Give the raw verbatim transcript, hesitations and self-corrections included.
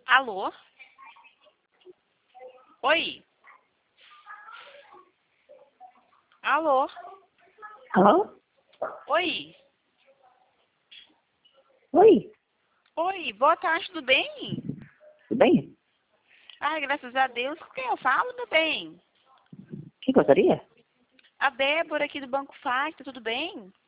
Alô? Oi? Alô? Alô? Oi? Oi, Oi, boa tarde, tudo bem? tudo bem? Ai, graças a Deus. Com quem eu falo, meu bem? Quem gostaria? A Débora aqui do Banco Facta, tudo bem?